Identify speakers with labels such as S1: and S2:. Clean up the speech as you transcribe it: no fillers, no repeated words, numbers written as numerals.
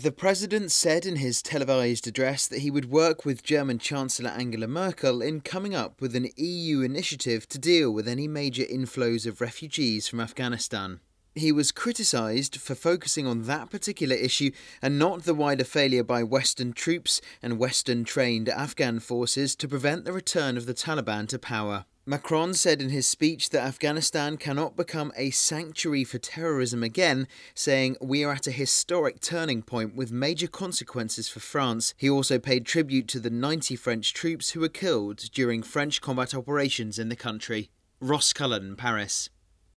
S1: The president said in his televised address that he would work with German Chancellor Angela Merkel in coming up with an EU initiative to deal with any major inflows of refugees from Afghanistan. He was criticised for focusing on that particular issue and not the wider failure by Western troops and Western-trained Afghan forces to prevent the return of the Taliban to power. Macron said in his speech that Afghanistan cannot become a sanctuary for terrorism again, saying, "We are at a historic turning point with major consequences for France." He also paid tribute to the 90 French troops who were killed during French combat operations in the country. Ross Cullen, Paris.